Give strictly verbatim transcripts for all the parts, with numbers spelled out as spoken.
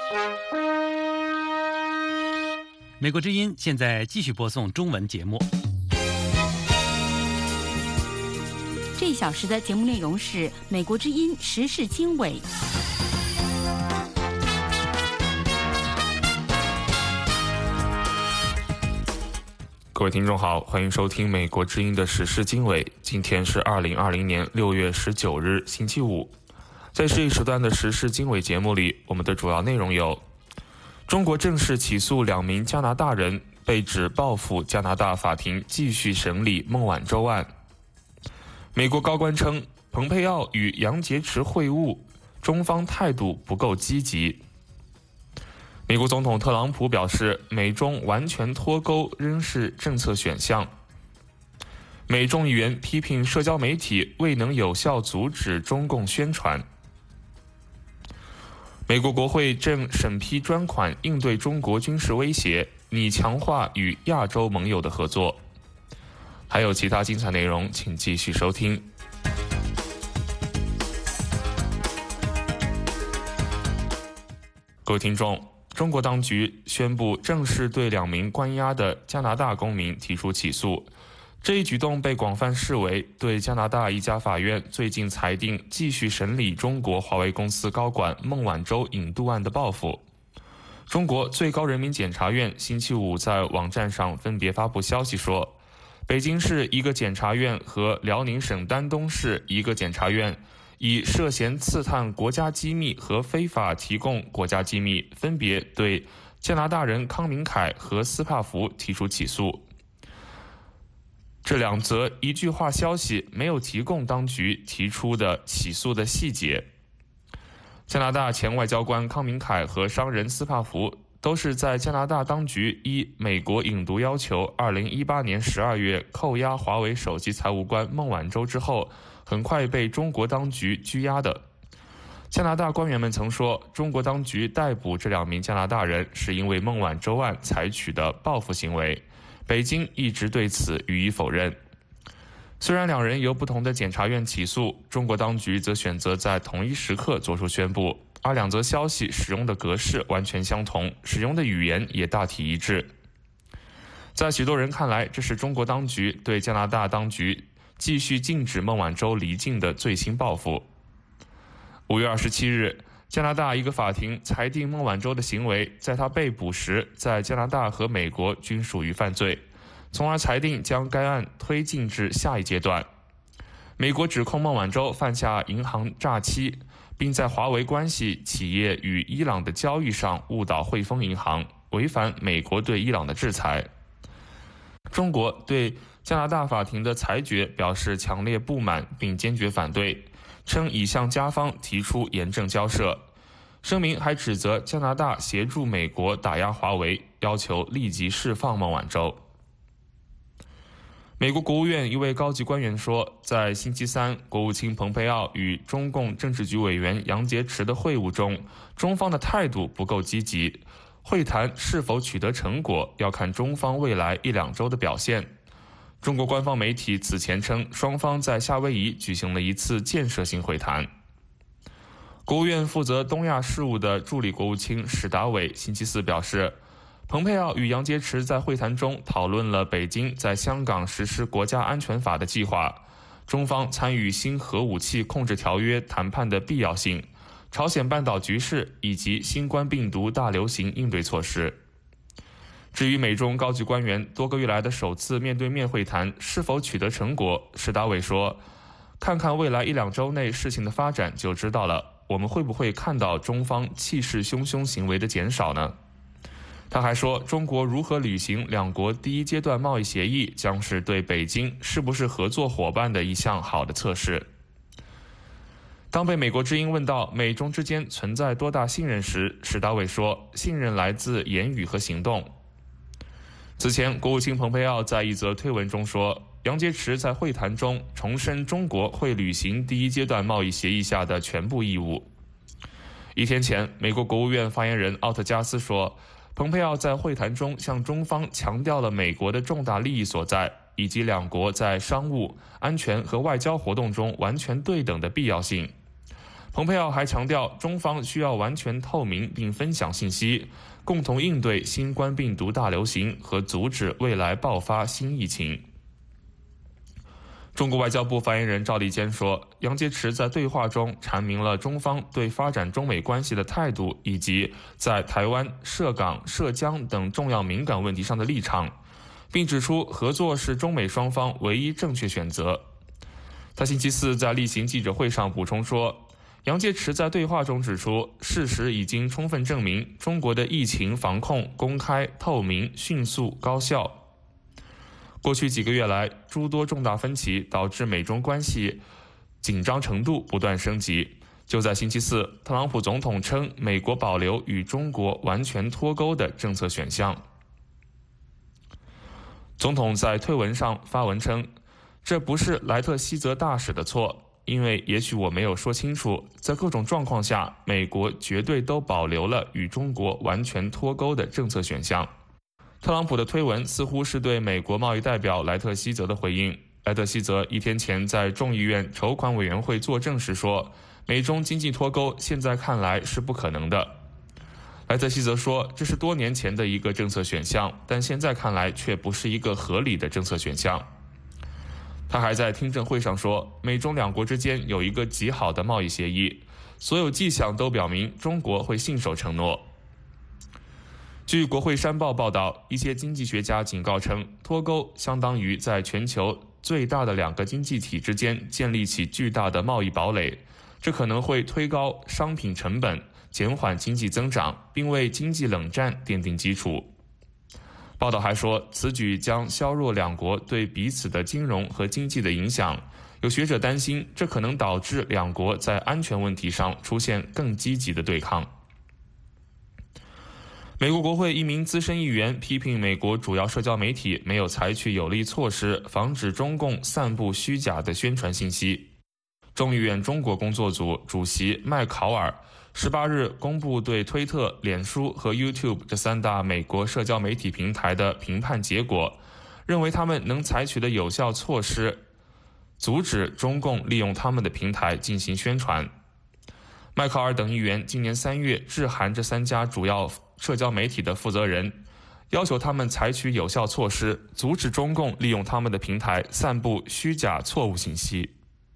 美国之音现在继续播送中文节目。 这一小时的节目内容是美国之音时事经纬。 各位听众好，欢迎收听美国之音的时事经纬。今天是二零二零年六月十九日，星期五。在这一时段的时事经纬节目里，我们的主要内容有：中国正式起诉两名加拿大人，被指报复加拿大法庭继续审理孟晚舟案；美国高官称，蓬佩奥与杨洁篪会晤，中方态度不够积极；美国总统特朗普表示，美中完全脱钩仍是政策选项；美众议员批评社交媒体未能有效阻止中共宣传；美国国会正审批专款应对中国军事威胁，拟强化与亚洲盟友的合作。还有其他精彩内容，请继续收听。各位听众，中国当局宣布正式对两名关押的加拿大公民提出起诉。这一举动被广泛视为对加拿大一家法院最近裁定继续审理中国华为公司高管孟晚舟引渡案的报复。中国最高人民检察院星期五在网站上分别发布消息说，北京市一个检察院和辽宁省丹东市一个检察院以涉嫌刺探国家机密和非法提供国家机密，分别对加拿大人康明凯和斯帕福提出起诉。这两则一句话消息没有提供当局提出的起诉的细节。加拿大前外交官康明凯和商人斯帕福都是在加拿大当局依美国引渡要求二零一八年十二月扣押华为首席财务官孟晚舟之后，很快被中国当局拘押的。加拿大官员们曾说，中国当局逮捕这两名加拿大人是因为孟晚舟案采取的报复行为，北京一直对此予以否认。虽然两人由不同的检察院起诉，中国当局则选择在同一时刻作出宣布，而两则消息使用的格式完全相同，使用的语言也大体一致。在许多人看来，这是中国当局对加拿大当局继续禁止孟晚舟离境的最新报复。五月二十七日，加拿大一个法庭裁定孟晚舟的行为在他被捕时在加拿大和美国均属于犯罪，从而裁定将该案推进至下一阶段。美国指控孟晚舟犯下银行诈欺，并在华为关系企业与伊朗的交易上误导汇丰银行，违反美国对伊朗的制裁。中国对加拿大法庭的裁决表示强烈不满并坚决反对，称已向加方提出严正交涉。声明还指责加拿大协助美国打压华为，要求立即释放孟晚舟。美国国务院一位高级官员说，在星期三国务卿蓬佩奥与中共政治局委员杨洁篪的会晤中，中方的态度不够积极，会谈是否取得成果要看中方未来一两周的表现。中国官方媒体此前称，双方在夏威夷举行了一次建设性会谈。国务院负责东亚事务的助理国务卿史达伟星期四表示，蓬佩奥与杨洁篪在会谈中讨论了北京在香港实施国家安全法的计划，中方参与新核武器控制条约谈判的必要性，朝鲜半岛局势以及新冠病毒大流行应对措施。至于美中高级官员多个月来的首次面对面会谈是否取得成果，史达伟说，看看未来一两周内事情的发展就知道了，我们会不会看到中方气势汹汹行为的减少呢？他还说，中国如何履行两国第一阶段贸易协议将是对北京是不是合作伙伴的一项好的测试。当被美国之音问到美中之间存在多大信任时，史达伟说，信任来自言语和行动。此前，国务卿蓬佩奥在一则推文中说，杨洁篪在会谈中重申中国会履行第一阶段贸易协议下的全部义务。一天前，美国国务院发言人奥特加斯说，蓬佩奥在会谈中向中方强调了美国的重大利益所在，以及两国在商务、安全和外交活动中完全对等的必要性。 蓬佩奥还强调，中方需要完全透明并分享信息，共同应对新冠病毒大流行和阻止未来爆发新疫情。中国外交部发言人赵立坚说，杨洁篪在对话中阐明了中方对发展中美关系的态度，以及在台湾、涉港、涉疆等重要敏感问题上的立场，并指出合作是中美双方唯一正确选择。他星期四在例行记者会上补充说，杨洁篪在对话中指出，事实已经充分证明中国的疫情防控公开、透明、迅速、高效。过去几个月来，诸多重大分歧导致美中关系紧张程度不断升级。就在星期四，特朗普总统称美国保留与中国完全脱钩的政策选项。总统在推文上发文称，这不是莱特希泽大使的错，因为也许我没有说清楚，在各种状况下，美国绝对都保留了与中国完全脱钩的政策选项。特朗普的推文似乎是对美国贸易代表莱特希泽的回应。莱特希泽一天前在众议院筹款委员会作证时说，美中经济脱钩现在看来是不可能的。莱特希泽说，这是多年前的一个政策选项，但现在看来却不是一个合理的政策选项。他还在听证会上说，美中两国之间有一个极好的贸易协议，所有迹象都表明中国会信守承诺。据国会山报报道，一些经济学家警告称，脱钩相当于在全球最大的两个经济体之间建立起巨大的贸易堡垒，这可能会推高商品成本，减缓经济增长，并为经济冷战奠定基础。报道还说，此举将削弱两国对彼此的金融和经济的影响。有学者担心，这可能导致两国在安全问题上出现更积极的对抗。美国国会一名资深议员批评美国主要社交媒体没有采取有力措施，防止中共散布虚假的宣传信息。众议院中国工作组主席麦考尔十八日公布对推特、脸书和 YouTube 这三大美国社交媒体平台的评判结果，认为他们能采取的有效措施，阻止中共利用他们的平台进行宣传。麦考尔等议员今年三月致函这三家主要社交媒体的负责人，要求他们采取有效措施，阻止中共利用他们的平台散布虚假错误信息。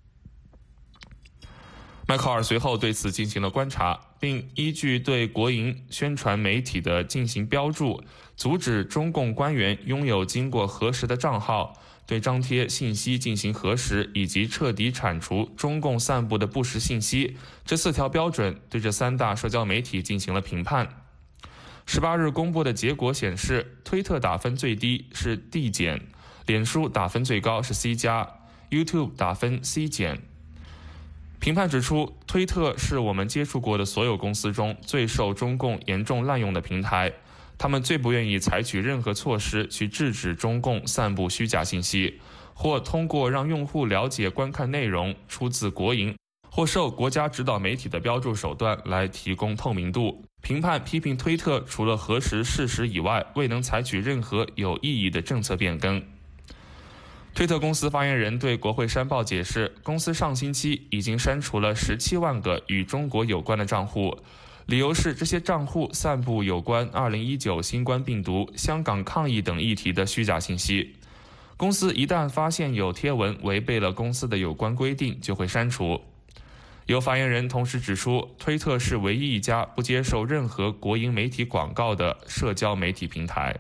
麦考尔随后对此进行了观察，并依据对国营宣传媒体的进行标注，阻止中共官员拥有经过核实的账号，对张贴信息进行核实，以及彻底铲除中共散布的不实信息，这四条标准对这三大社交媒体进行了评判。十八日公布的结果显示，推特打分最低是 D 减，脸书打分最高是 C 加 ，YouTube 打分 C 减。评判指出，推特是我们接触过的所有公司中最受中共严重滥用的平台，他们最不愿意采取任何措施去制止中共散布虚假信息，或通过让用户了解观看内容出自国营或受国家指导媒体的标注手段来提供透明度。评判批评推特除了核实事实以外，未能采取任何有意义的政策变更。推特公司发言人对国会山报解释，公司上星期已经删除了十七万个与中国有关的账户，理由是这些账户散布有关二零一九新冠病毒、香港抗疫等议题的虚假信息。公司一旦发现有贴文违背了公司的有关规定，就会删除。有发言人同时指出，推特是唯一一家不接受任何国营媒体广告的社交媒体平台。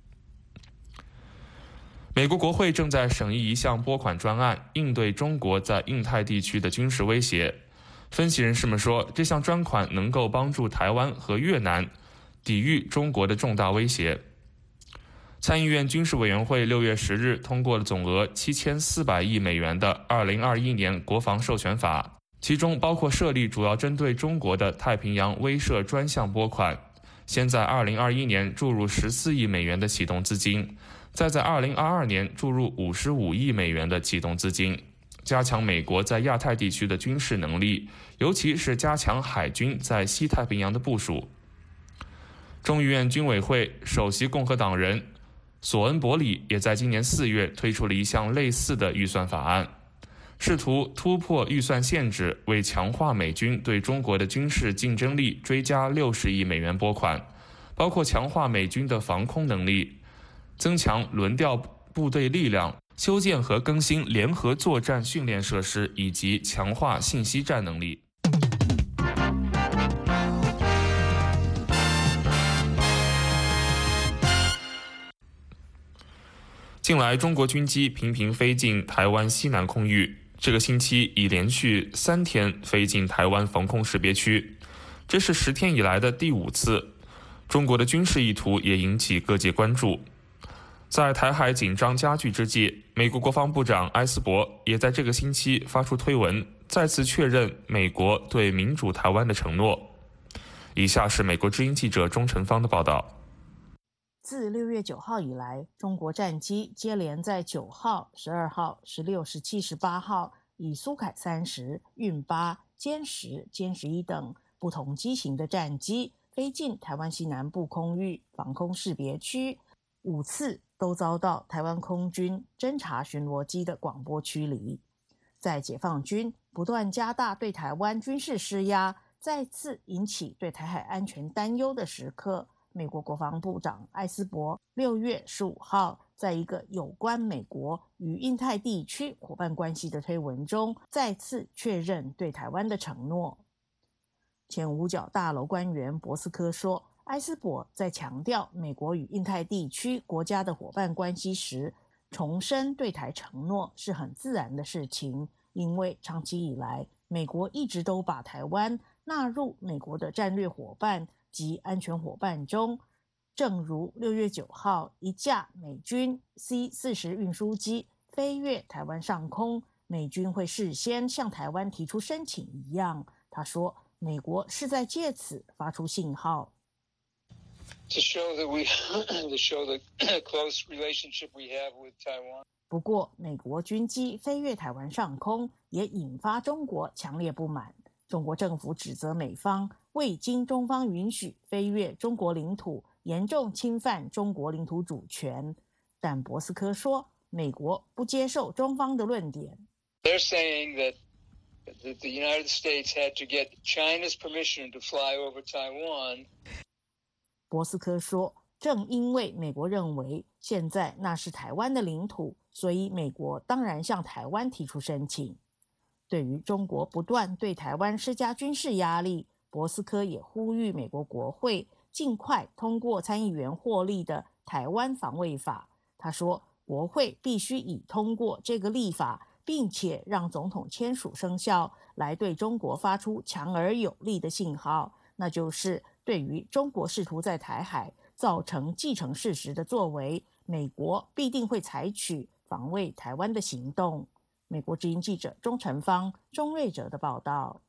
美国国会正在审议一项拨款专案，应对中国在印太地区的军事威胁。分析人士们说，这项专款能够帮助台湾和越南抵御中国的重大威胁。参议院军事委员会六月十日通过了总额七千四百亿美元的二零二一年国防授权法，其中包括设立主要针对中国的太平洋威慑专项拨款，先在二零二一年注入十四亿美元的启动资金，再在二零二二年注入五十五亿美元的启动资金，加强美国在亚太地区的军事能力，尤其是加强海军在西太平洋的部署。众议院军委会首席共和党人索恩伯里也在今年四月推出了一项类似的预算法案。 试图突破预算限制，为强化美军对中国的军事竞争力追加六十亿美元拨款，包括强化美军的防空能力、增强轮调部队力量、修建和更新联合作战训练设施以及强化信息战能力。近来，中国军机频频飞进台湾西南空域，这个星期已连续三天飞进台湾防空识别区，这是十天以来的第五次。中国的军事意图也引起各界关注。在台海紧张加剧之际，美国国防部长埃斯珀也在这个星期发出推文，再次确认美国对民主台湾的承诺。以下是美国之音记者钟成芳的报道。 自六月九号以来，中国战机接连在九号、十二号、十六、十七、十八号以苏凯三十、运八、歼十、歼十一等不同机型的战机飞进台湾西南部空域防空识别区，五次都遭到台湾空军侦察巡逻机的广播驱离。在解放军不断加大对台湾军事施压，再次引起对台海安全担忧的时刻，美国国防部长埃斯珀六月十五号在一个有关美国与印太地区伙伴关系的推文中，再次确认对台湾的承诺。前五角大楼官员博斯科说，埃斯珀在强调美国与印太地区国家的伙伴关系时，重申对台承诺是很自然的事情，因为长期以来，美国一直都把台湾纳入美国的战略伙伴及安全伙伴中，正如六月九号一架美军 C 四十 运输机飞越台湾上空，美军会事先向台湾提出申请一样。他说，美国是在借此发出信号。 To show that we, to show the close relationship we have with Taiwan. 不过，美国军机飞越台湾上空，也引发中国强烈不满。中国政府指责美方未经中方允许飞越中国领土，严重侵犯中国领土主权。但博斯科说，美国不接受中方的论点。 They're saying that that the United States had to get China's permission to fly over Taiwan. 博斯科说，正因为美国认为现在那是台湾的领土，所以美国当然向台湾提出申请。对于中国不断对台湾施加军事压力，博斯科也呼吁美国国会尽快通过参议员获利的台湾防卫法。他说，国会必须以通过这个立法，并且让总统签署生效，来对中国发出强而有力的信号，那就是对于中国试图在台海造成既成事实的作为，美国必定会采取防卫台湾的行动。美国之音记者钟成芳、钟瑞哲的报道。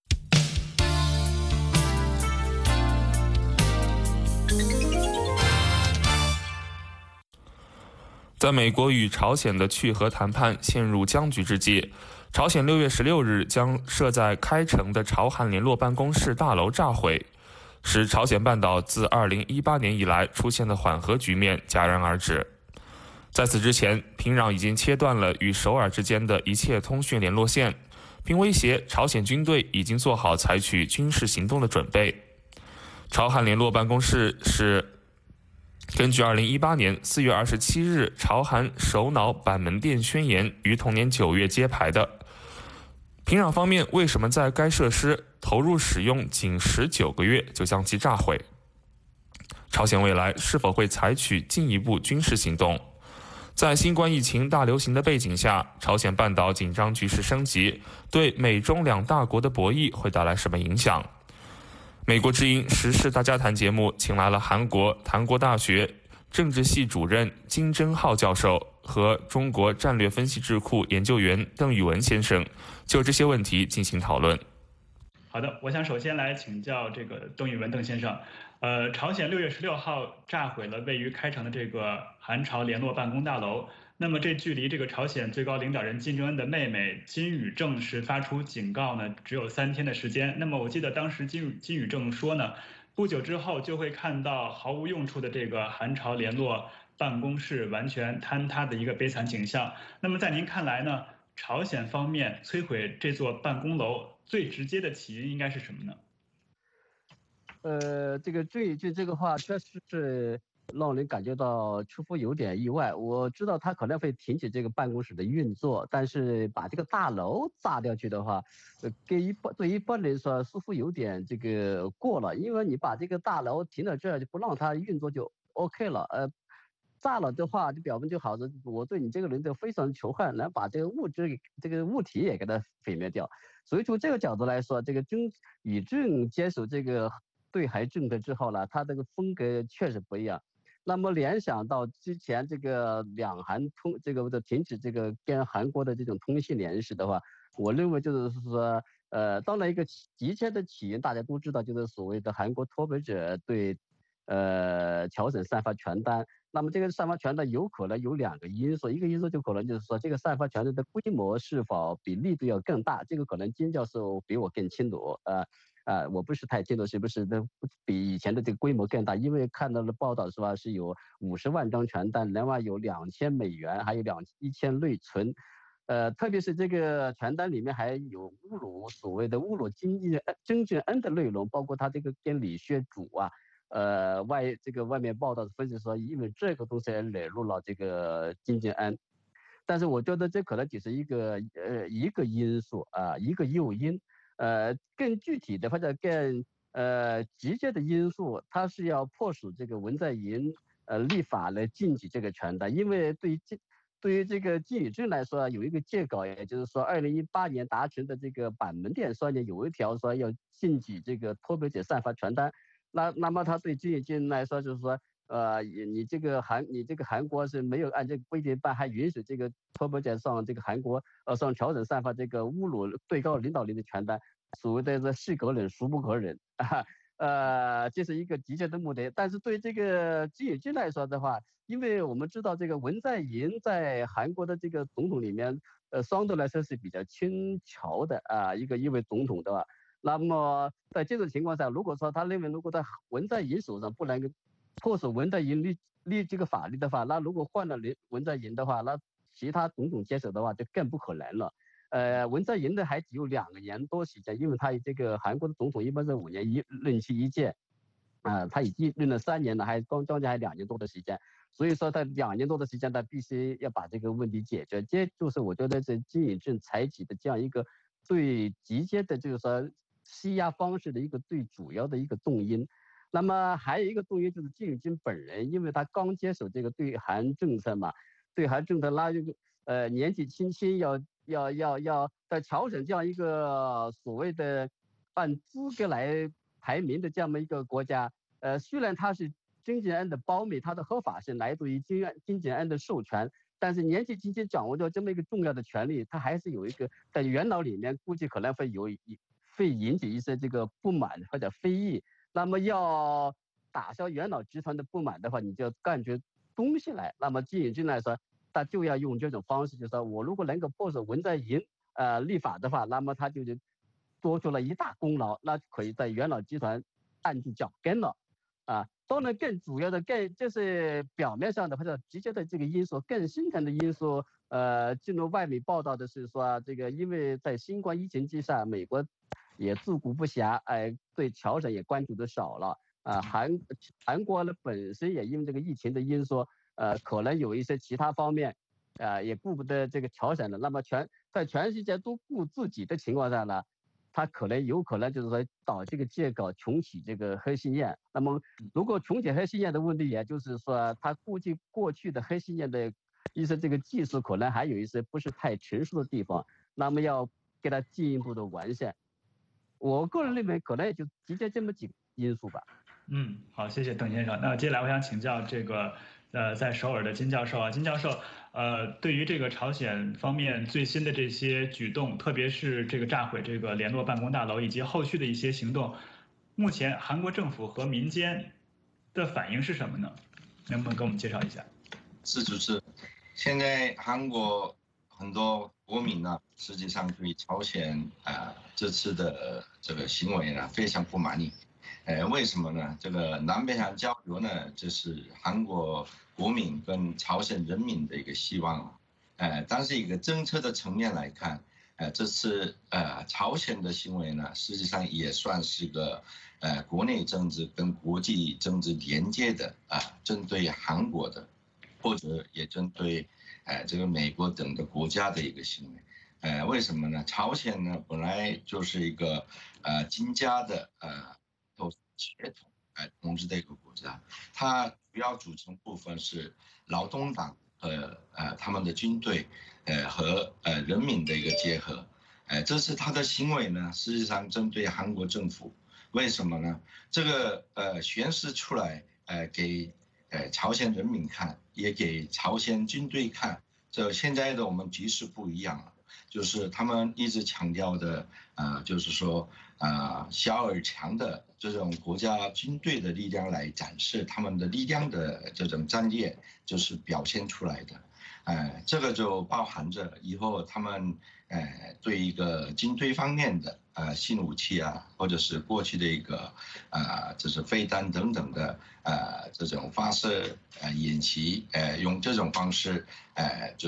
在美国与朝鲜的去核谈判陷入僵局之际，朝鲜六月十六日将设在开城的朝韩联络办公室大楼炸毁，使朝鲜半岛自二零一八年以来出现的缓和局面戛然而止。在此之前，平壤已经切断了与首尔之间的一切通讯联络线，并威胁朝鲜军队已经做好采取军事行动的准备。朝韩联络办公室是根据二零一八年四月二十七日朝韩首脑板门店宣言于同年九月揭牌的。平壤方面为什么在该设施投入使用仅十九个月就将其炸毁？朝鲜未来是否会采取进一步军事行动？在新冠疫情大流行的背景下，朝鲜半岛紧张局势升级，对美中两大国的博弈会带来什么影响？美国之音时事大家谈节目请来了韩国檀国大学政治系主任金正浩教授和中国战略分析智库研究员邓宇文先生，就这些问题进行讨论。 好的，我想首先来请教这个邓宇文邓先生。呃，朝鲜六月十六号炸毁了位于开城的这个韩朝联络办公大楼。那么这距离这个朝鲜最高领导人金正恩的妹妹金宇正式发出警告呢，只有三天的时间。那么我记得当时金金宇正说呢，不久之后就会看到毫无用处的这个韩朝联络办公室完全坍塌的一个悲惨景象。那么在您看来呢， 朝鲜方面摧毁这座办公楼最直接的起因应该是什么呢？ 呃，这个郑义俊这个话确实是让人感觉到出乎有点意外。我知道他可能会停止这个办公室的运作，但是把这个大楼炸掉去的话，呃，给一般对一般人说似乎有点这个过了，因为你把这个大楼停到这儿就不让它运作就 OK 了，呃。炸了的话，就表明就好像我对你这个人就非常仇恨，能把这个物质、这个物体也给它毁灭掉。所以从这个角度来说，这个郑义俊接手这个对韩政策之后呢，他这个风格确实不一样。那么联想到之前这个两韩通这个的停止这个跟韩国的这种通信联系的话，我认为就是说，呃，当然一个急切的起因大家都知道，就是所谓的韩国脱北者对呃朝鲜散发传单。那么这个散发传单有可能有两个因素，一个因素就可能就是说这个散发传单的规模是否比力度要更大，这个可能金教授比我更清楚，呃呃，我不是太清楚是不是的比以前的这个规模更大，因为看到了报道是吧，是有五十万张传单，另外有两千美元，还有两一千内存，呃，特别是这个传单里面还有侮辱所谓的侮辱金正正恩的内容，包括他这个跟李学主啊。呃，外这个外面报道的分析说，因为这个东西惹怒了这个金正恩，但是我觉得这可能只是一个呃一个因素啊，一个诱因，呃，更具体的或者更呃直接的因素，它是要迫使这个文在寅呃立法来禁止这个传单，因为对于这对于这个金宇镇来说，有一个借稿，也就是说二零一八年达成的这个板门店上面有一条说要禁止这个脱北者散发传单。那那么他对金宇俊来说就是说，呃，你这个韩你这个韩国是没有按这个规定办，还允许这个脱北者上这个韩国呃上朝鲜散发这个侮辱最高领导人的传单，所谓的这是可忍孰不可忍啊，呃，这是一个直接的目的。但是对这个金宇俊来说的话，因为我们知道这个文在寅在韩国的这个总统里面，呃，相对来说是比较轻巧的啊，一个一位总统的话。那么在这种情况下，如果说他认为如果在文在寅手上不能够迫使文在寅立立这个法律的话，那如果换了文在寅的话，那其他总统接手的话就更不可能了。呃，文在寅的还只有两个年多时间，因为他这个韩国的总统一般是五年一任期一届，啊、呃，他已经任了三年了，还刚将近还两年多的时间，所以说他两年多的时间，他必须要把这个问题解决。这就是我觉得这金宇镇采取的这样一个最直接的，就是说。施压方式的一个最主要的一个动因，那么还有一个动因就是金宇俊本人，因为他刚接手这个对韩政策嘛，对韩政策那这个呃年纪轻轻要要要要在朝鲜这样一个所谓的按资格来排名的这么一个国家，呃虽然他是金正恩的胞妹，他的合法性来自于金金正恩的授权。但是年纪轻轻掌握着这么一个重要的权利，他还是有一个在元老里面估计可能会有一。会引起一些这个不满或者非议，那么要打消元老集团的不满的话，你就要干出东西来。那么金宇俊来说，他就要用这种方式，就是说我如果能够迫使文在寅呃立法的话，那么他就多出了一大功劳，那可以在元老集团按住脚跟了啊。当然，更主要的、更就是表面上的或者直接的这个因素，更深层的因素，呃，进入外媒报道的是说，这个因为在新冠疫情之下，美国也自顾不暇，哎、呃，对朝鲜也关注的少了啊、呃。韩韩国呢本身也因为这个疫情的因素，呃，可能有一些其他方面，呃，也顾不得这个朝鲜的。那么全在全世界都顾自己的情况下呢？他可能有可能就是说找这个借口重启这个核试验。那么如果重启核试验的问题，也就是说他估计过去的核试验的一些这个技术可能还有一些不是太成熟的地方，那么要给他进一步的完善。我个人认为可能也就直接这么几个因素吧。 嗯，好，谢谢邓先生。那接下来我想请教这个呃在首尔的金教授啊，金教授，呃，对于这个朝鲜方面最新的这些举动，特别是这个炸毁这个联络办公大楼以及后续的一些行动，目前韩国政府和民间的反应是什么呢？能不能给我们介绍一下？ 是主持，现在韩国很多国民呢，实际上对朝鲜啊、呃、这次的这个行为呢非常不满意。呃，为什么呢？这个南北韩交流呢，这是韩国国民跟朝鲜人民的一个希望。 呃，但是一个政策的层面来看，呃，这次呃朝鲜的行为呢，实际上也算是个呃国内政治跟国际政治连接的啊、呃，针对韩国的，或者也针对呃这个美国等的国家的一个行为。呃，为什么呢？朝鲜呢本来就是一个呃金家的呃都血统呃统治的一个国家，它主要组成部分是劳动党和呃他们的军队，呃和呃人民的一个结合，呃这是他的行为呢，实际上针对韩国政府。为什么呢？这个呃宣示出来，呃给呃朝鲜人民看，也给朝鲜军队看，这现在的我们局势不一样了。就是他们一直强调的，呃，就是说，呃，小而强的这种国家军队的力量来展示他们的力量的这种战略，就是表现出来的，呃，这个就包含着以后他们，呃，对一个军队方面的，呃，新武器啊，或者是过去的一个，呃，就是飞弹等等的，呃，这种发射，呃，演习，呃，用这种方式，呃，就是，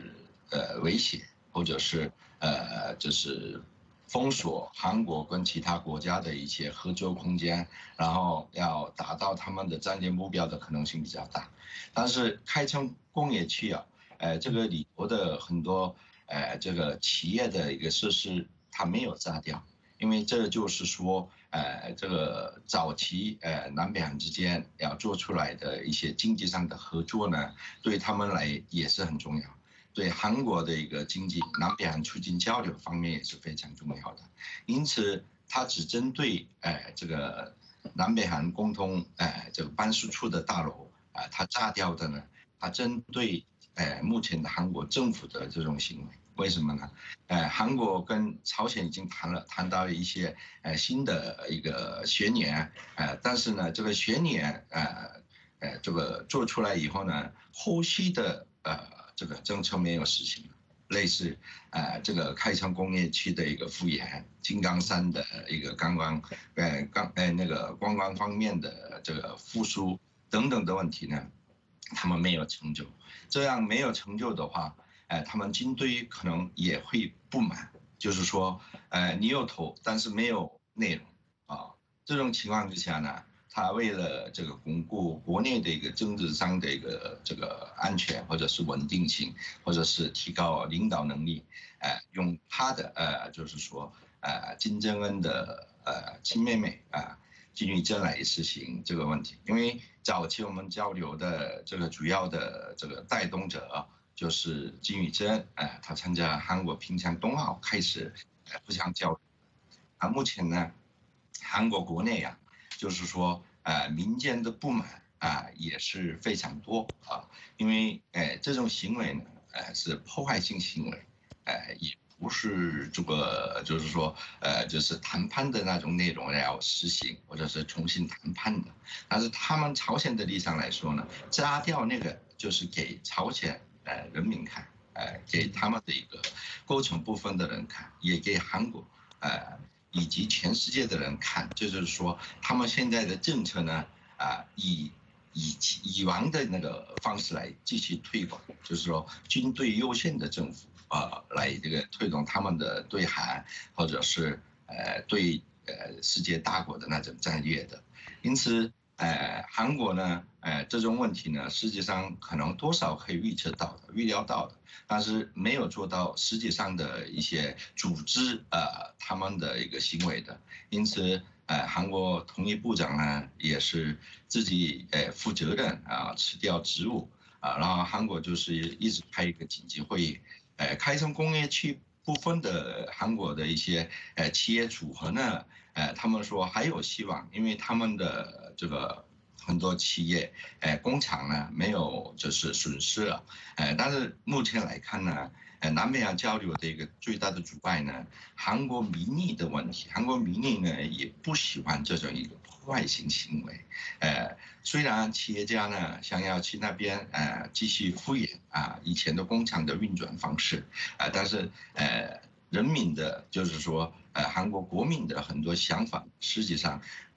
呃，威胁。或者是呃，就是封锁韩国跟其他国家的一些合作空间，然后要达到他们的战略目标的可能性比较大。但是开城工业区啊，呃，这个里头的很多呃这个企业的一个设施，它没有炸掉，因为这就是说，呃，这个早期呃南北韩之间要做出来的一些经济上的合作呢，对他们来也是很重要。对韩国的一个经济、南北韩促进交流方面也是非常重要的，因此它只针对呃这个南北韩共同呃这个办事处的大楼啊、呃，它炸掉的呢，它针对呃目前的韩国政府的这种行为，为什么呢？呃，韩国跟朝鲜已经谈了，谈到一些呃新的一个宣言，呃，但是呢，这个宣言呃呃这个做出来以后呢，后续的呃。这个政策没有实行，类似呃这个开城工业区的一个复原，金刚山的一个观光，呃刚呃那个观光方面的这个复苏等等的问题呢，他们没有成就。这样没有成就的话，呃他们军队可能也会不满，就是说呃你有头但是没有内容啊，这种情况之下呢。他为了这个巩固国内的一个政治上的一个这个安全或者是稳定性，或者是提高领导能力，呃，用他的呃，就是说呃，金正恩的呃亲妹妹啊，金宇珍来实行这个问题。因为早期我们交流的这个主要的这个带动者就是金宇珍，呃，他参加韩国平昌冬奥开始呃互相交流。啊，目前呢，韩国国内啊。就是说，呃，民间的不满啊、呃、也是非常多啊，因为呃这种行为呢，呃是破坏性行为，呃也不是这个就是说呃就是谈判的那种内容要实行或者是重新谈判的，但是他们朝鲜的立场来说呢，炸掉那个就是给朝鲜呃人民看，呃给他们的一个构成部分的人看，也给韩国呃。以及全世界的人看，就是说他们现在的政策呢，啊、呃，以以以往的那个方式来继续推广，就是说军队优先的政府啊、呃，来这个推动他们的对韩或者是呃对呃世界大国的那种战略的，因此呃韩国呢，呃这种问题呢，实际上可能多少可以预测到的、预料到的。但是没有做到实际上的一些组织呃他们的一个行为的，因此呃韩国统一部长呢也是自己呃负责任啊辞掉职务啊，然后韩国就是一直开一个紧急会议，呃开城工业区部分的韩国的一些呃企业组合呢，呃他们说还有希望，因为他们的这个。很多企业，呃，工厂呢没有就是损失了，呃，但是目前来看呢，呃，南北韩交流的一个最大的阻碍呢，韩国民意的问题，韩国民意呢也不喜欢这种一个破坏性行为，呃，虽然企业家呢想要去那边呃继续复原啊以前的工厂的运转方式，啊、呃，但是呃人民的就是说呃韩国国民的很多想法，实际上。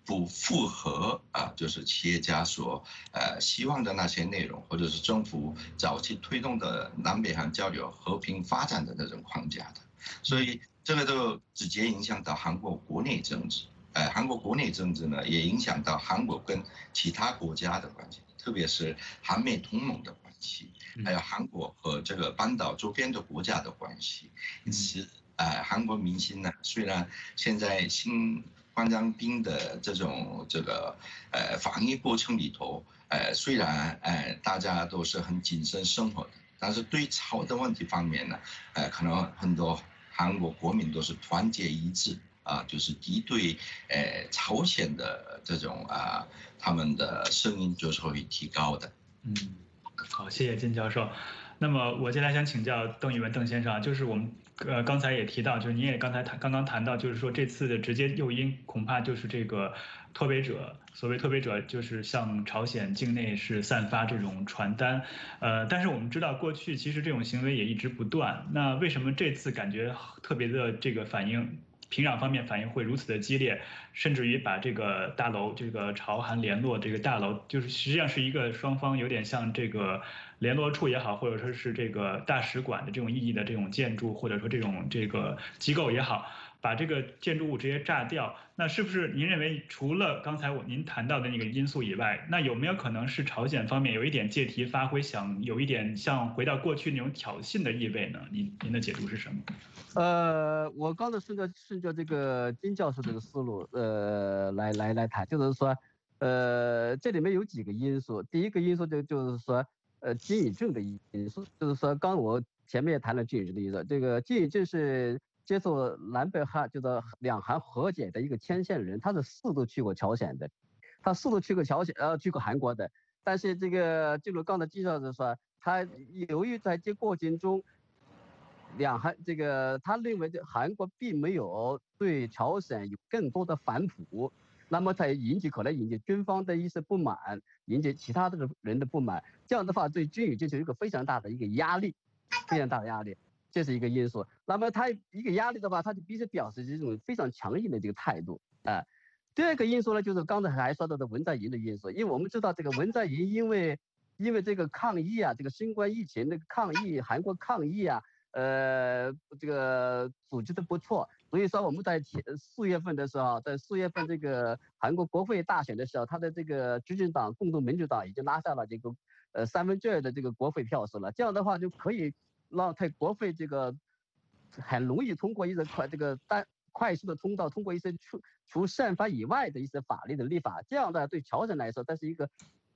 不符合啊，就是企业家所呃希望的那些内容，或者是政府早期推动的南北韩交流和平发展的那种框架的，所以这个都直接影响到韩国国内政治。呃，韩国国内政治呢，也影响到韩国跟其他国家的关系，特别是韩美同盟的关系，还有韩国和这个半岛周边的国家的关系。因此，呃，韩国民心呢，虽然现在新冠状病的这种这个呃防疫过程里头，呃虽然呃大家都是很谨慎生活的，但是对朝的问题方面呢，呃可能很多韩国国民都是团结一致啊，就是敌对呃朝鲜的这种啊他们的声音就是会提高的。 嗯，好，谢谢金教授。那么我接下来想请教邓玉文邓先生，就是我们呃刚才也提到，就是您也刚才谈刚刚谈到，就是说这次的直接诱因恐怕就是这个脱北者，所谓脱北者就是向朝鲜境内是散发这种传单，呃，但是我们知道过去其实这种行为也一直不断，那为什么这次感觉特别的这个反应？平壤方面反应会如此的激烈，甚至于把这个大楼，这个朝韩联络这个大楼，就是实际上是一个双方有点像这个联络处也好，或者说是这个大使馆的这种意义的这种建筑，或者说这种这个机构也好，把这个建筑物直接炸掉。那是不是您认为除了刚才我您谈到的那个因素以外，那有没有可能是朝鲜方面有一点借题发挥，想有一点像回到过去那种挑衅的意味呢？您您的解读是什么？ 呃，我刚才顺着顺着这个金教授这个思路，呃，来来来谈，就是说，呃，这里面有几个因素。第一个因素就就是说，呃，金宇正的因素，就是说，刚我前面也谈了金宇正的因素，这个金宇正是接受南北韩就是两韩和解的一个牵线人，他是四度去过朝鲜的，他四度去过朝鲜，呃，去过韩国的。但是这个就如刚才金教授说，他由于在这过程中，两韩这个他认为这韩国并没有对朝鲜有更多的反哺，那么才引起可能引起军方的一些不满，引起其他的人的不满，这样的话对金宇正就有一个非常大的一个压力，非常大的压力。这是一个因素，那么他一个压力的话，他就必须表示这种非常强硬的这个态度啊。第二个因素呢，就是刚才还说到的文在寅的因素，因为我们知道这个文在寅因为因为这个抗疫啊，这个新冠疫情的抗疫，韩国抗疫啊，呃，这个组织的不错，所以说我们在四月份的时候，在四月份这个韩国国会大选的时候，他的这个执政党共同民主党已经拉下了这个呃三分之二的这个国会票数了，这样的话就可以让在国会这个很容易通过一些快这个单快速的通道，通过一些除除宪法以外的一些法律的立法，这样的对朝鲜来说，这是一个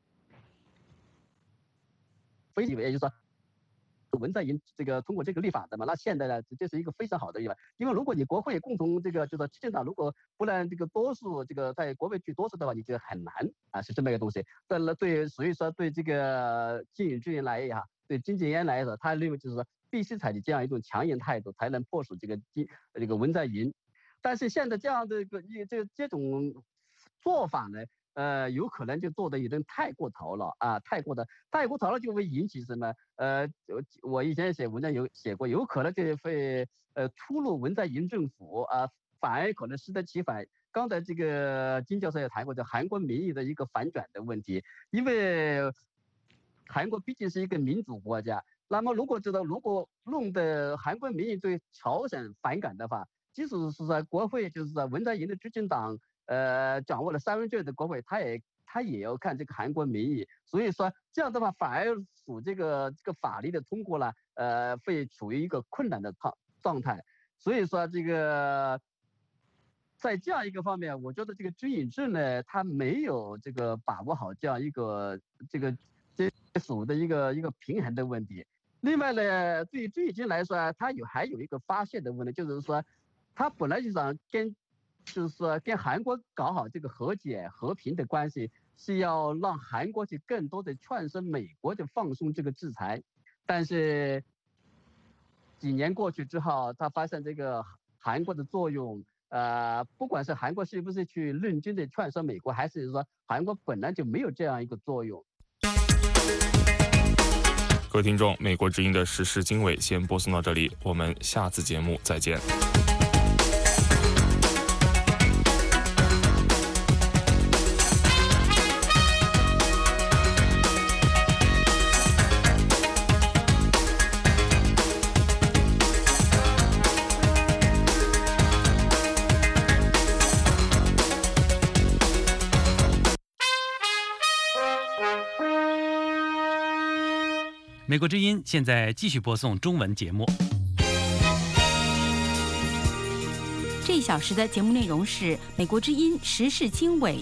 非常，也就是说文在寅这个通过这个立法的嘛，那现在呢，这是一个非常好的立法，因为如果你国会共同这个就是执政党如果不让这个多数这个在国会取多数的话，你就很难啊，是这么一个东西。但是对，所以说对这个金宇正来也好，对金正恩来说，他认为就是说必须采取这样一种强硬态度，才能迫使这个金这个文在寅。但是现在这样的一个这这种做法呢，呃，有可能就做的有点太过头了啊，太过的太过头了就会引起什么？呃，我以前写文章有写过，有可能就会呃出入文在寅政府啊，反而可能适得其反。刚才这个金教授也谈过，就韩国民意的一个反转的问题，因为韩国毕竟是一个民主国家，那么如果知道如果弄得韩国民意对朝鲜反感的话，即使是在国会，就是在文在寅的执政党，呃，掌握了三分之二的国会，他也他也要看这个韩国民意，所以说这样的话，反而使这个这个法律的通过呢，呃，会处于一个困难的状状态。所以说这个在这样一个方面，我觉得这个金宇正呢，他没有这个把握好这样一个这个这属的一个一个平衡的问题。另外呢，对于金宇正来说，他有还有一个发现的问题，就是说。他本来就想跟，就是说跟韩国搞好这个和解和平的关系，是要让韩国去更多的劝说美国就放松这个制裁，但是几年过去之后，他发现这个韩国的作用，呃，不管是韩国是不是去认真的劝说美国，还是说韩国本来就没有这样一个作用。 各位听众，美国之音的时事经纬先播送到这里，我们下次节目再见。 美国之音现在继续播送中文节目。 这一小时的节目内容是美国之音时事经纬。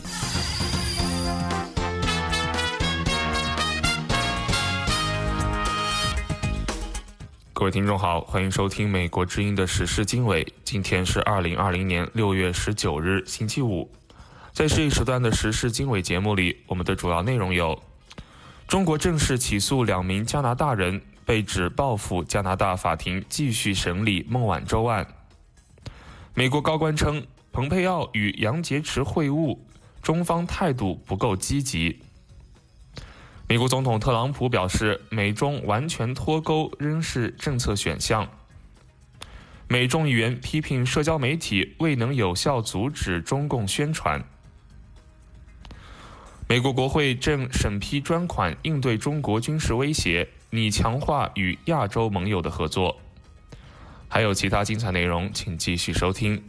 各位听众好，欢迎收听美国之音的时事经纬。今天是二零二零年六月十九日，星期五。在这一时段的时事经纬节目里，我们的主要内容有：中国正式起诉两名加拿大人，被指报复加拿大法庭继续审理孟晚舟案；美国高官称，蓬佩奥与杨洁篪会晤，中方态度不够积极。美国总统特朗普表示，美中完全脱钩仍是政策选项。美众议员批评社交媒体未能有效阻止中共宣传。美国国会正审批专款应对中国军事威胁，拟强化与亚洲盟友的合作。还有其他精彩内容，请继续收听。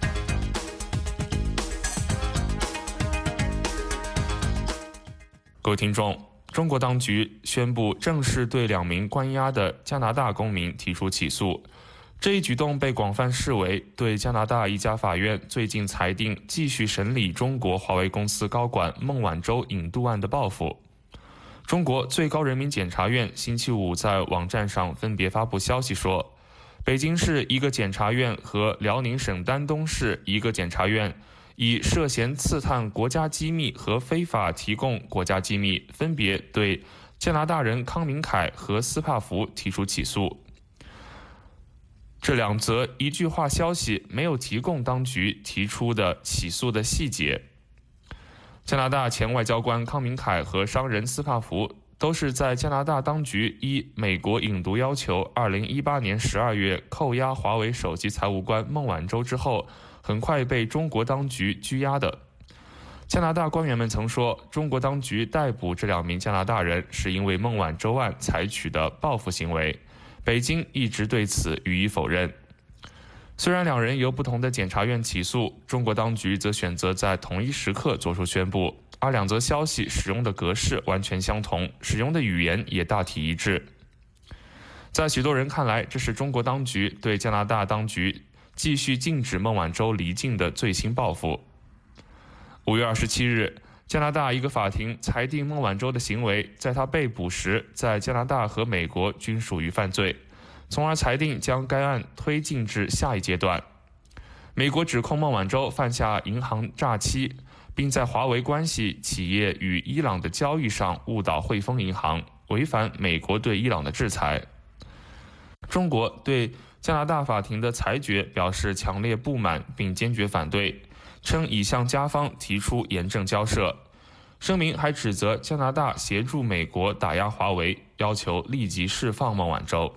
各位听众，中国当局宣布正式对两名关押的加拿大公民提出起诉。这一举动被广泛视为对加拿大一家法院最近裁定继续审理中国华为公司高管孟晚舟引渡案的报复。中国最高人民检察院星期五在网站上分别发布消息说，北京市一个检察院和辽宁省丹东市一个检察院以涉嫌刺探国家机密和非法提供国家机密，分别对加拿大人康明凯和斯帕福提出起诉。这两则一句话消息没有提供当局提出的起诉的细节。加拿大前外交官康明凯和商人斯帕福都是在加拿大当局依美国引渡要求二零一八年十二月扣押华为首席财务官孟晚舟之后，很快被中国当局拘押的。加拿大官员们曾说，中国当局逮捕这两名加拿大人是因为孟晚舟案采取的报复行为，北京一直对此予以否认。虽然两人由不同的检察院起诉，中国当局则选择在同一时刻作出宣布，而两则消息使用的格式完全相同，使用的语言也大体一致。在许多人看来，这是中国当局对加拿大当局继续禁止孟晚舟离境的最新报复。五月二十七日，加拿大一个法庭裁定孟晚舟的行为在他被捕时在加拿大和美国均属于犯罪，从而裁定将该案推进至下一阶段。美国指控孟晚舟犯下银行诈欺，并在华为关系企业与伊朗的交易上误导汇丰银行，违反美国对伊朗的制裁。中国对加拿大法庭的裁决表示强烈不满并坚决反对，称已向加方提出严正交涉。声明还指责加拿大协助美国打压华为，要求立即释放孟晚舟。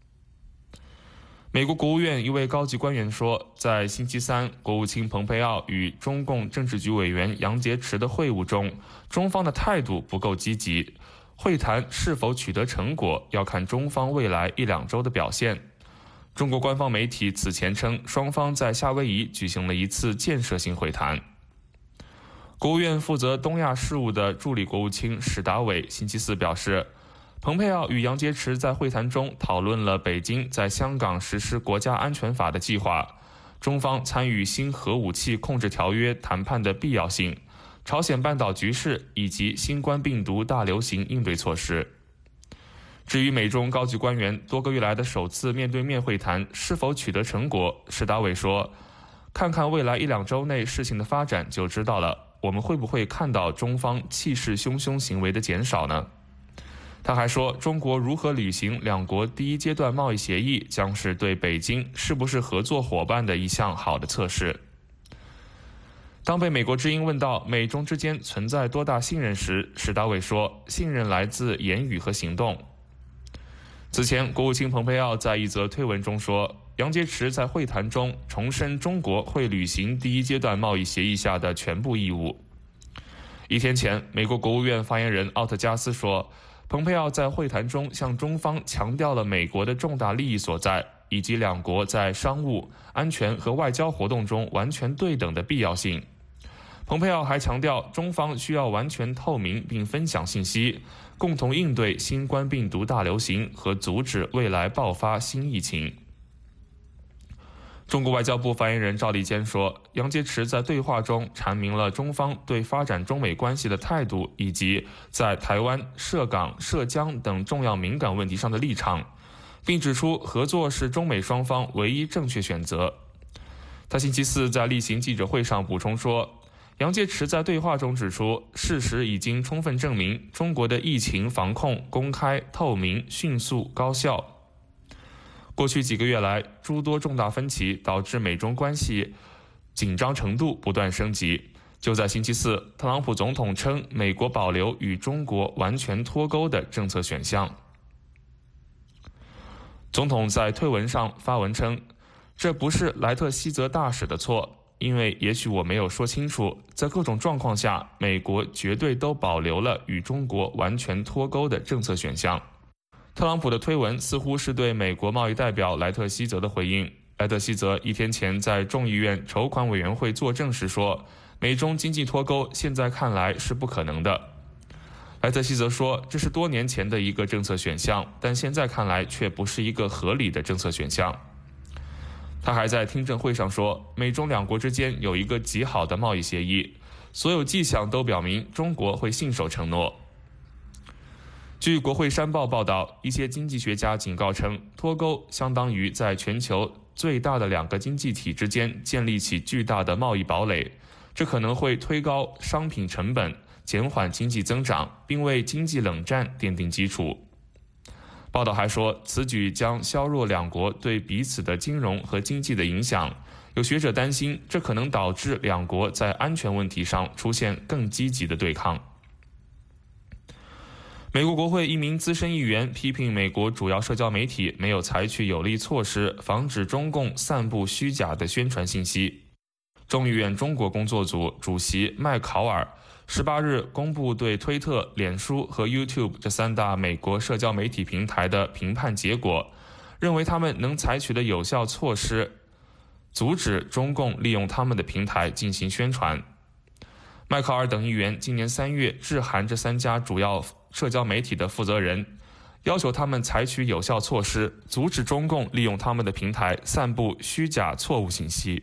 美国国务院一位高级官员说，在星期三国务卿蓬佩奥与中共政治局委员杨洁篪的会晤中，中方的态度不够积极，会谈是否取得成果要看中方未来一两周的表现。中国官方媒体此前称，双方在夏威夷举行了一次建设性会谈。国务院负责东亚事务的助理国务卿史达伟星期四表示，蓬佩奥与杨洁篪在会谈中讨论了北京在香港实施国家安全法的计划，中方参与新核武器控制条约谈判的必要性，朝鲜半岛局势以及新冠病毒大流行应对措施。至于美中高级官员多个月来的首次面对面会谈是否取得成果，史达伟说，看看未来一两周内事情的发展就知道了，我们会不会看到中方气势汹汹行为的减少呢？他还说，中国如何履行两国第一阶段贸易协议将是对北京是不是合作伙伴的一项好的测试。当被美国之音问到美中之间存在多大信任时，史达伟说，信任来自言语和行动。此前，国务卿蓬佩奥在一则推文中说，杨洁篪在会谈中重申中国会履行第一阶段贸易协议下的全部义务。一天前，美国国务院发言人奥特加斯说，蓬佩奥在会谈中向中方强调了美国的重大利益所在，以及两国在商务、安全和外交活动中完全对等的必要性。 蓬佩奥还强调，中方需要完全透明并分享信息，共同应对新冠病毒大流行和阻止未来爆发新疫情。中国外交部发言人赵立坚说，杨洁篪在对话中阐明了中方对发展中美关系的态度，以及在台湾、涉港、涉疆等重要敏感问题上的立场，并指出合作是中美双方唯一正确选择。他星期四在例行记者会上补充说，杨洁篪在对话中指出，事实已经充分证明中国的疫情防控公开、透明、迅速、高效。过去几个月来，诸多重大分歧导致美中关系紧张程度不断升级。就在星期四，特朗普总统称美国保留与中国完全脱钩的政策选项。总统在推文上发文称，这不是莱特希泽大使的错，因为也许我没有说清楚，在各种状况下，美国绝对都保留了与中国完全脱钩的政策选项。特朗普的推文似乎是对美国贸易代表莱特希泽的回应。莱特希泽一天前在众议院筹款委员会作证时说，美中经济脱钩现在看来是不可能的。莱特希泽说，这是多年前的一个政策选项，但现在看来却不是一个合理的政策选项。他还在听证会上说，美中两国之间有一个极好的贸易协议，所有迹象都表明中国会信守承诺。据国会山报报道，一些经济学家警告称，脱钩相当于在全球最大的两个经济体之间建立起巨大的贸易堡垒，这可能会推高商品成本，减缓经济增长，并为经济冷战奠定基础。报道还说，此举将削弱两国对彼此的金融和经济的影响。有学者担心，这可能导致两国在安全问题上出现更积极的对抗。美国国会一名资深议员批评美国主要社交媒体没有采取有力措施，防止中共散布虚假的宣传信息。众议院中国工作组主席麦考尔十八日公布对推特、脸书和 YouTube 这三大美国社交媒体平台的评判结果，认为他们能采取的有效措施，阻止中共利用他们的平台进行宣传。麦考尔等议员今年三月致函这三家主要社交媒体的负责人，要求他们采取有效措施，阻止中共利用他们的平台散布虚假错误信息。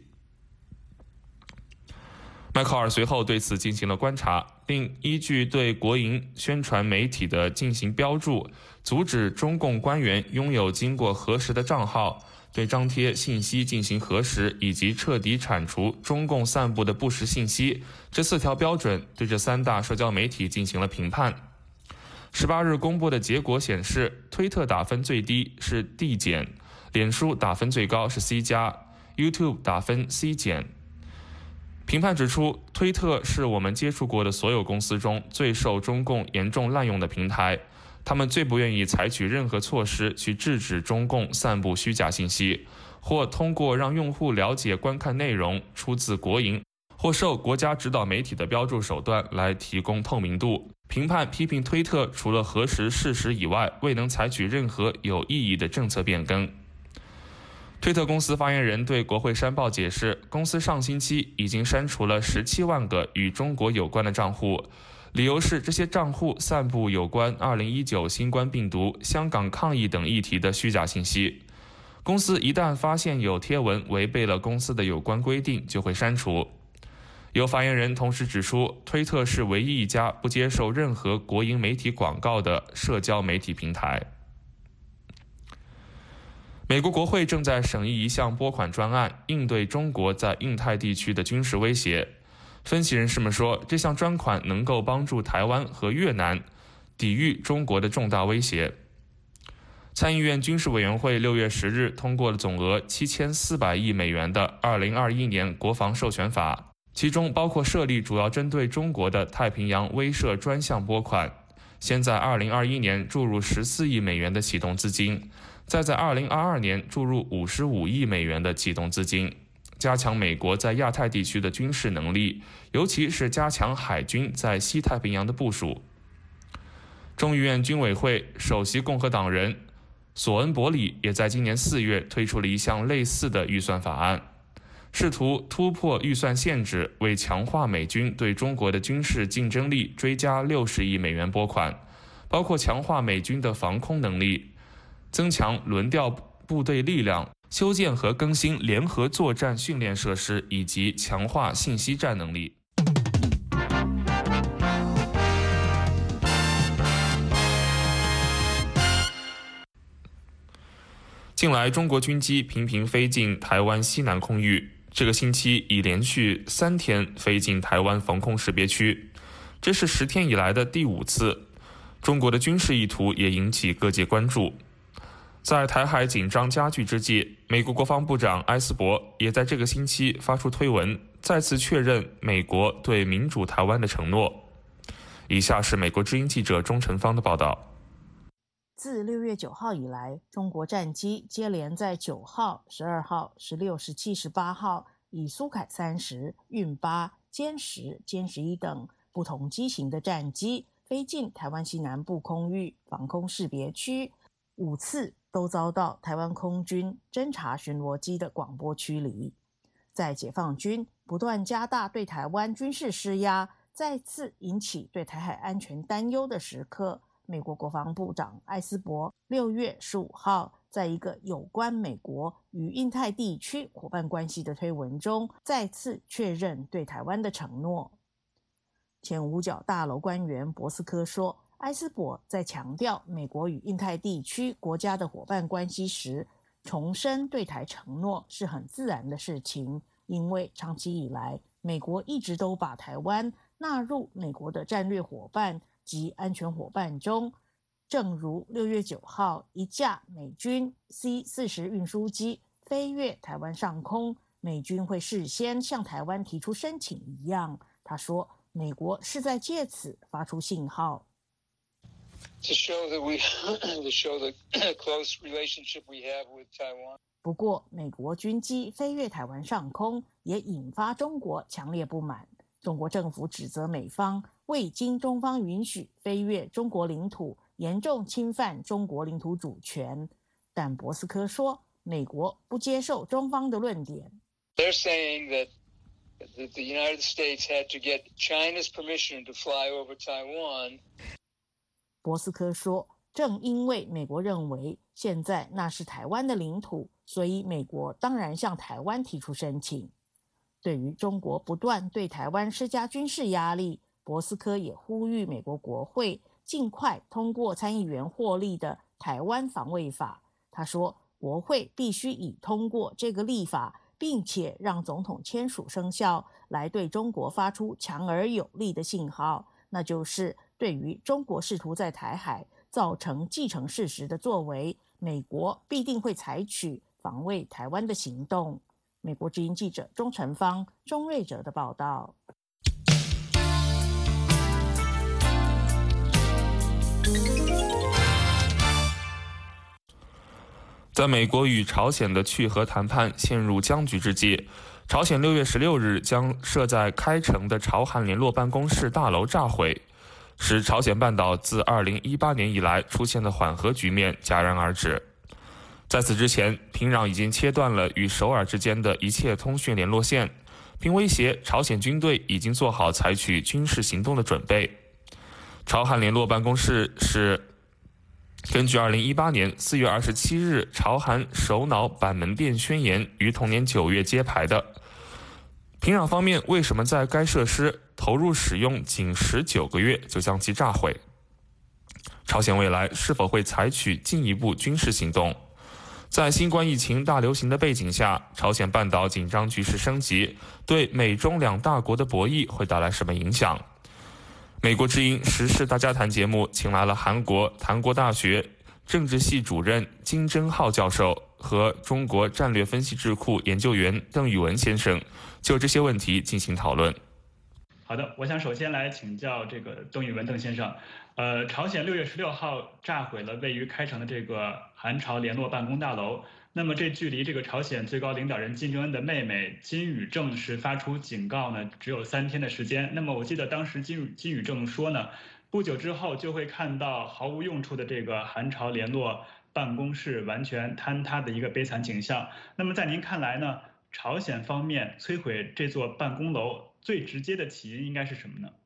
麦考尔随后对此进行了观察，并依据对国营宣传媒体的进行标注，阻止中共官员拥有经过核实的账号，对张贴信息进行核实，以及彻底铲除中共散布的不实信息，这四条标准对这三大社交媒体进行了评判。十八日公布的结果显示，推特打分最低是 D 减，脸书打分最高是 C 加 ，YouTube 打分 C 减。评判指出，推特是我们接触过的所有公司中最受中共严重滥用的平台，他们最不愿意采取任何措施去制止中共散布虚假信息，或通过让用户了解观看内容出自国营或受国家指导媒体的标注手段来提供透明度。评判批评推特除了核实事实以外，未能采取任何有意义的政策变更。推特公司发言人对国会山报解释，公司上星期已经删除了十七万个与中国有关的账户，理由是这些账户散布有关二零一九新冠病毒、香港抗疫等议题的虚假信息。公司一旦发现有贴文违背了公司的有关规定，就会删除。有发言人同时指出，推特是唯一一家不接受任何国营媒体广告的社交媒体平台。美国国会正在审议一项拨款专案，应对中国在印太地区的军事威胁。分析人士们说，这项专款能够帮助台湾和越南抵御中国的重大威胁。参议院军事委员会六月十日通过了总额七千四百亿美元的二零二一年国防授权法，其中包括设立主要针对中国的太平洋威慑专项拨款，先在二零二一年注入十四亿美元的启动资金，再在二零二二年注入五十五亿美元的启动资金，加强美国在亚太地区的军事能力，尤其是加强海军在西太平洋的部署。众议院军委会首席共和党人索恩伯里也在今年四月推出了一项类似的预算法案。 试图突破预算限制，为强化美军对中国的军事竞争力追加六十亿美元拨款，包括强化美军的防空能力、增强轮调部队力量、修建和更新联合作战训练设施，以及强化信息战能力。近来，中国军机频频飞进台湾西南空域，这个星期已连续三天飞进台湾防空识别区，这是十天以来的第五次。中国的军事意图也引起各界关注。在台海紧张加剧之际，美国国防部长埃斯珀也在这个星期发出推文，再次确认美国对民主台湾的承诺。以下是美国之音记者钟成芳的报道。 自六月九号以来，中国战机接连在九号、十二号、十六、十七、十八号以苏凯三十、运八、歼十、歼十一等不同机型的战机飞进台湾西南部空域防空识别区，五次都遭到台湾空军侦察巡逻机的广播驱离。在解放军不断加大对台湾军事施压，再次引起对台海安全担忧的时刻，美国国防部长埃斯珀六月十五号在一个有关美国与印太地区伙伴关系的推文中，再次确认对台湾的承诺。前五角大楼官员博斯科说，埃斯珀在强调美国与印太地区国家的伙伴关系时，重申对台承诺是很自然的事情，因为长期以来，美国一直都把台湾纳入美国的战略伙伴及安全伙伴中，正如六月九号一架美军 C 四十 运输机飞越台湾上空，美军会事先向台湾提出申请一样。他说，美国是在借此发出信号。 To show that we, to show the close relationship we have with Taiwan. 不过，美国军机飞越台湾上空，也引发中国强烈不满。中国政府指责美方未经中方允许飞越中国领土，严重侵犯中国领土主权。但博斯科说，美国不接受中方的论点。 They're saying that, that the United States had to get China's permission to fly over Taiwan. 博斯科说，正因为美国认为现在那是台湾的领土，所以美国当然向台湾提出申请。对于中国不断对台湾施加军事压力，博斯科也呼吁美国国会尽快通过参议员获利的台湾防卫法。他说，国会必须以通过这个立法，并且让总统签署生效，来对中国发出强而有力的信号，那就是对于中国试图在台海造成既成事实的作为，美国必定会采取防卫台湾的行动。美国之音记者钟成芳、钟瑞哲的报道。 在美国与朝鲜的去核谈判陷入僵局之际，朝鲜六月十六日将设在开城的朝韩联络办公室大楼炸毁，使朝鲜半岛自二零一八年以来出现的缓和局面戛然而止。在此之前，平壤已经切断了与首尔之间的一切通讯联络线，并威胁朝鲜军队已经做好采取军事行动的准备。朝韩联络办公室是根据二零一八年四月二十七日朝韩首脑板门店宣言于同年九月揭牌的。平壤方面为什么在该设施投入使用仅十九个月就将其炸毁？朝鲜未来是否会采取进一步军事行动？在新冠疫情大流行的背景下，朝鲜半岛紧张局势升级，对美中两大国的博弈会带来什么影响？美国之音时事大家谈节目请来了韩国韩国大学政治系主任金正浩教授和中国战略分析智库研究员邓宇文先生，就这些问题进行讨论。 好的，我想首先来请教这个邓宇文邓先生。呃，朝鲜六月十六号炸毁了位于开城的这个韩朝联络办公大楼。那么这距离这个朝鲜最高领导人金正恩的妹妹金宇正是发出警告呢，只有三天的时间。那么我记得当时金金宇正说呢，不久之后就会看到毫无用处的这个韩朝联络办公室完全坍塌的一个悲惨景象。那么在您看来呢， 朝鲜方面摧毁这座办公楼最直接的起因应该是什么呢？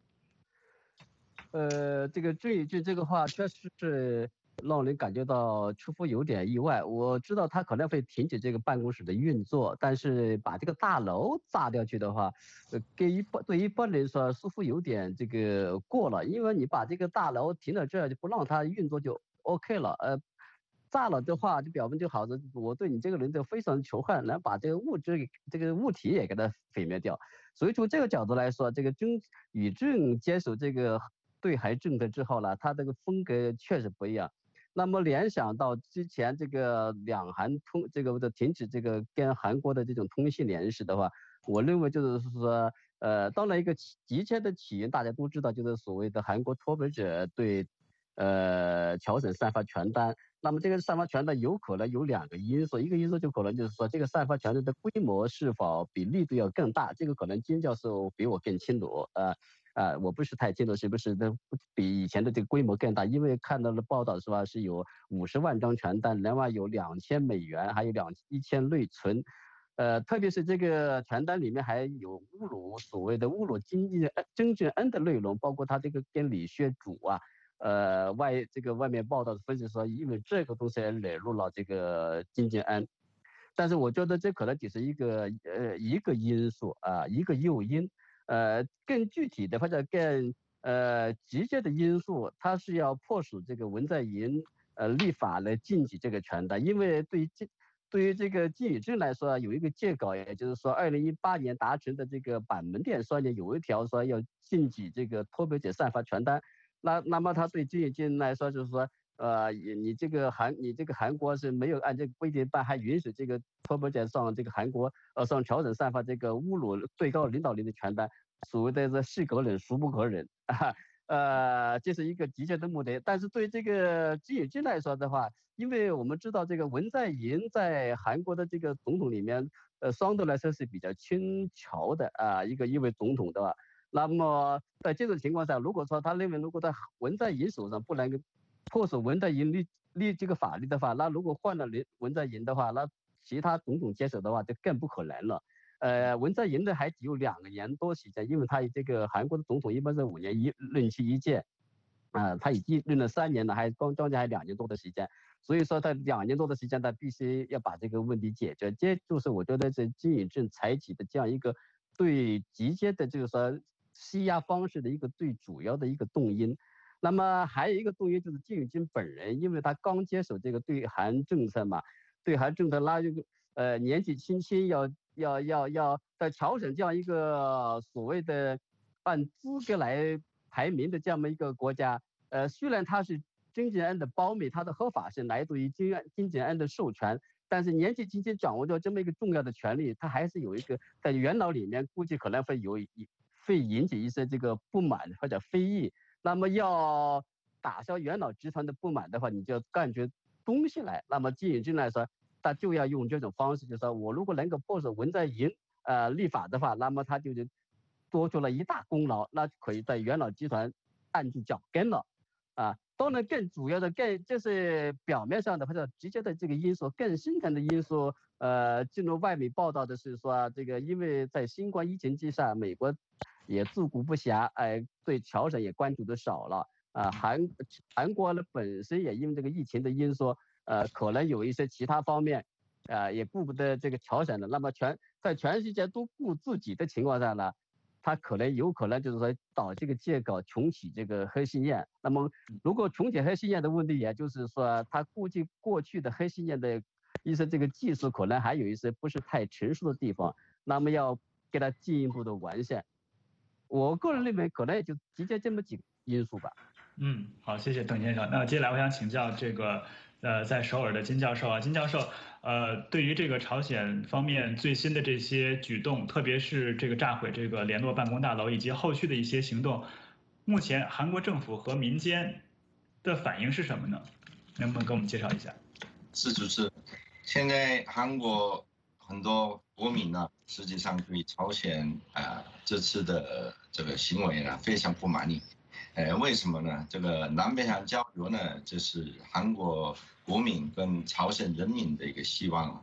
呃，这个郑义俊这个话确实是让人感觉到出乎有点意外。我知道他可能会停止这个办公室的运作，但是把这个大楼炸掉去的话，呃，给一般对一般人说似乎有点这个过了，因为你把这个大楼停到这儿就不让它运作就 OK 了，呃。炸了的话，就表明就好像我对你这个人就非常仇恨，能把这个物质、这个物体也给它毁灭掉。所以从这个角度来说，这个郑宇正接手这个对韩政策之后呢，他这个风格确实不一样。那么联想到之前这个两韩通这个的停止这个跟韩国的这种通信联系的话，我认为就是说，呃，当然一个急切的起因大家都知道，就是所谓的韩国脱北者对呃朝鲜散发传单。那么这个散发传单有可能有两个因素，一个因素就可能就是说这个散发传单的规模是否比力度要更大，这个可能金教授比我更清楚，呃呃，我不是太清楚是不是的比以前的这个规模更大，因为看到了报道是吧，是有五十万张传单，另外有两千美元，还有两一千内存，呃，特别是这个传单里面还有侮辱所谓的侮辱金正正恩的内容，包括他这个跟李学主啊。呃，外这个外面报道的分析说，因为这个东西惹怒了这个金正恩，但是我觉得这可能只是一个呃一个因素啊，一个诱因，呃，更具体的或者更呃直接的因素，它是要迫使这个文在寅呃立法来禁止这个传单，因为对于这对于这个金宇正来说有一个借稿，也就是说二零一八年达成的这个板门店商业有一条说要禁止这个脱北者散发传单。那那么他对金宇正来说就是说，呃，你这个韩你这个韩国是没有按这个规定办，还允许这个脱北者上这个韩国呃上朝鲜散发这个侮辱最高领导人的传单，所谓的这是可忍孰不可忍啊，呃，这是一个急切的目的。但是对这个金宇正来说的话，因为我们知道这个文在寅在韩国的这个总统里面，呃，相对来说是比较轻巧的啊一个一位总统的话。那么在这种情况下，如果说他认为如果在文在寅手上不能够迫使文在寅立立这个法律的话，那如果换了文在寅的话，那其他总统接手的话就更不可能了。呃，文在寅的还只有两个年多时间，因为他这个韩国的总统一般是五年一任期一届，啊、呃，他已经任了三年了，还刚将近还两年多的时间，所以说他两年多的时间，他必须要把这个问题解决。这就是我觉得这金宇正采取的这样一个对直接的，就是说。施压方式的一个最主要的一个动因，那么还有一个动因就是金宇正本人，因为他刚接手这个对韩政策嘛，对韩政策拉这个呃年纪轻轻要要要要在朝鲜这样一个所谓的按资格来排名的这么一个国家，呃虽然他是金正恩的胞妹，他的合法性来自于金金正恩的授权。但是年纪轻轻掌握着这么一个重要的权利，他还是有一个在元老里面估计可能会有一。会引起一些这个不满或者非议，那么要打消元老集团的不满的话，你就干出东西来。那么金宇正来说，他就要用这种方式，就是说我如果能够迫使文在寅呃立法的话，那么他就多出了一大功劳，那可以在元老集团按住脚跟了啊。当然，更主要的、更就是表面上的或者直接的这个因素，更深层的因素，呃，进入外媒报道的是说，这个因为在新冠疫情之下，美国也自顾不暇，哎、呃，对朝鲜也关注的少了啊、呃。韩韩国呢本身也因为这个疫情的因素，呃，可能有一些其他方面，呃，也顾不得这个朝鲜了。那么全在全世界都顾自己的情况下呢，他可能有可能就是说找这个借口重启这个核试验。那么如果重启核试验的问题，也就是说他估计过去的核试验的一些这个技术可能还有一些不是太成熟的地方，那么要给他进一步的完善。我个人认为可能也就直接这么几个因素吧。 嗯，好，谢谢邓先生。那接下来我想请教这个呃在首尔的金教授啊，金教授，呃，对于这个朝鲜方面最新的这些举动，特别是这个炸毁这个联络办公大楼以及后续的一些行动，目前韩国政府和民间的反应是什么呢？能不能给我们介绍一下？ 是主持，现在韩国很多国民呢，实际上对朝鲜啊、呃、这次的这个行为呢非常不满意。呃，为什么呢？这个南北韩交流呢，这是韩国国民跟朝鲜人民的一个希望啊。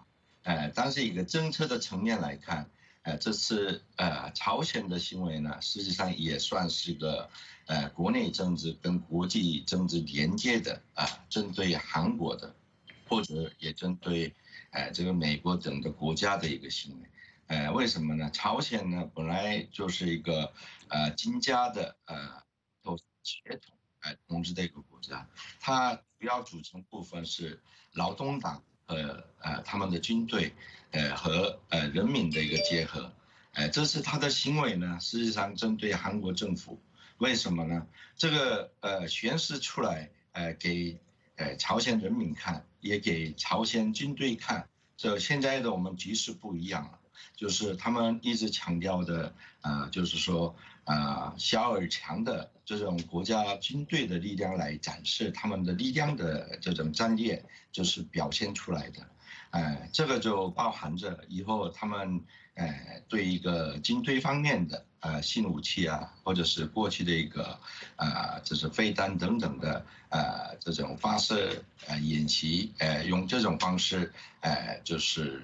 呃，但是一个政策的层面来看，呃，这次呃朝鲜的行为呢，实际上也算是个呃国内政治跟国际政治连接的啊、呃，针对韩国的，或者也针对呃这个美国等的国家的一个行为。呃，为什么呢？朝鲜呢本来就是一个呃金家的呃都血统呃统治的一个国家，它主要组成部分是劳动党和呃他们的军队，呃和呃人民的一个结合，呃这是他的行为呢，实际上针对韩国政府。为什么呢？这个呃宣示出来，呃给呃朝鲜人民看，也给朝鲜军队看，这现在的我们局势不一样了。就是他们一直强调的，呃，就是说，呃，小而强的这种国家军队的力量来展示他们的力量的这种战略，就是表现出来的，呃，这个就包含着以后他们，呃，对一个军队方面的，呃，新武器啊，或者是过去的一个，呃，就是飞弹等等的，呃，这种发射，呃，演习，呃，用这种方式，呃，就是，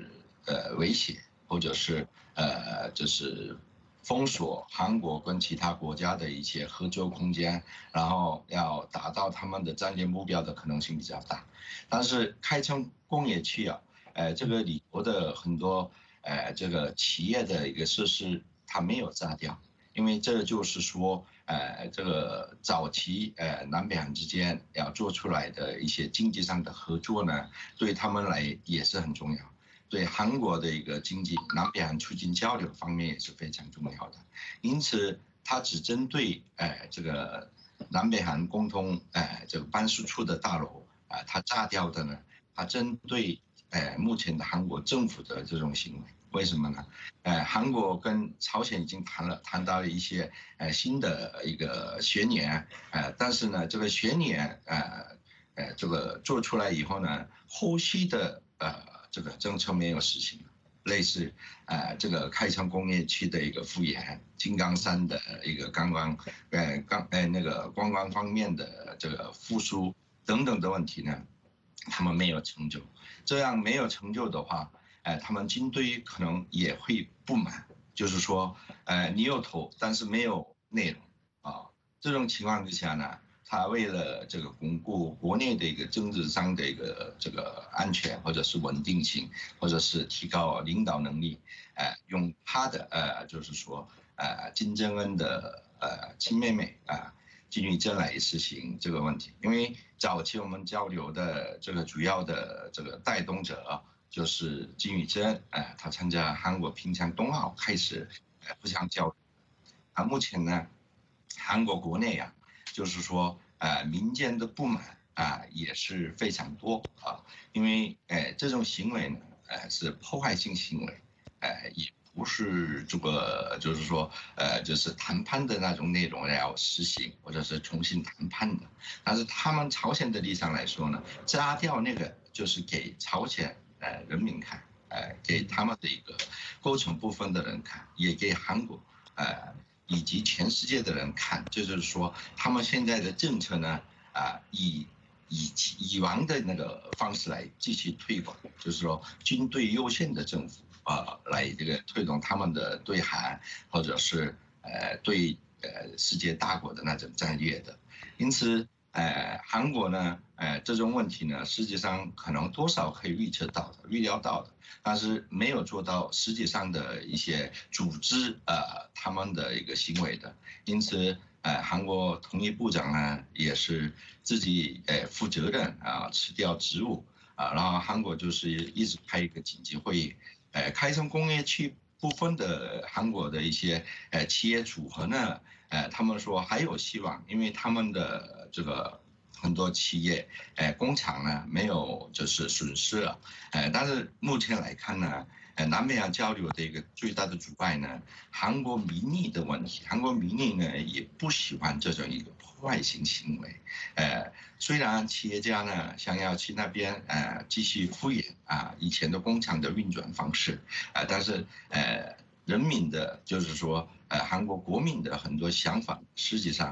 呃，威胁。或者是呃，就是封锁韩国跟其他国家的一些合作空间，然后要达到他们的战略目标的可能性比较大。但是开城工业区啊，呃，这个里头的很多呃这个企业的一个设施，它没有炸掉，因为这就是说，呃，这个早期呃南北韩之间要做出来的一些经济上的合作呢，对他们来也是很重要。对韩国的一个经济，南北韩促进交流方面也是非常重要的，因此它只针对呃这个南北韩共同呃这个办事处的大楼啊、呃，它炸掉的呢，它针对呃目前的韩国政府的这种行为，为什么呢？呃，韩国跟朝鲜已经谈了谈到了一些呃新的一个宣言，呃，但是呢，这个宣言呃呃这个做出来以后呢，后续的呃。这个政策没有实行，类似呃这个开城工业区的一个复原，金刚山的一个观光，呃刚呃那个观光方面的这个复苏等等的问题呢，他们没有成就。这样没有成就的话，呃他们军队可能也会不满，就是说呃你有头但是没有内容啊，这种情况之下呢。他为了这个巩固国内的一个政治上的一个这个安全，或者是稳定性，或者是提高领导能力，呃，用他的呃，就是说呃，金正恩的呃亲妹妹啊，金宇珍来实行这个问题。因为早期我们交流的这个主要的这个带动者就是金宇珍，呃，他参加韩国平昌冬奥开始呃互相交流。啊，目前呢，韩国国内啊。就是说，呃，民间的不满啊、呃、也是非常多啊，因为呃这种行为呢，呃是破坏性行为，呃也不是这个就是说呃就是谈判的那种内容要实行或者是重新谈判的，但是他们朝鲜的立场来说呢，炸掉那个就是给朝鲜呃人民看，呃给他们的一个构成部分的人看，也给韩国呃。以及全世界的人看，这就是说，他们现在的政策呢，啊，以以以往的那个方式来继续推广，就是说军队优先的政府啊，来这个推动他们的对韩或者是呃对呃世界大国的那种战略的，因此。呃，韩国呢，呃，这种问题呢，实际上可能多少可以预测到的、预料到的，但是没有做到实际上的一些组织呃他们的一个行为的，因此，呃，韩国统一部长呢也是自己呃负责任啊，辞掉职务啊，然后韩国就是一直开一个紧急会议，呃，开城工业区部分的韩国的一些呃企业组合呢。呃，他们说还有希望，因为他们的这个很多企业，呃，工厂呢没有就是损失了，呃，但是目前来看呢，呃，南北韩交流的一个最大的阻碍呢，韩国民意的问题，韩国民意呢也不喜欢这种一个破坏性行为，呃，虽然企业家呢想要去那边呃继续复原啊以前的工厂的运转方式，啊、呃，但是呃。人民的，就是说，呃，韩国国民的很多想法，实际上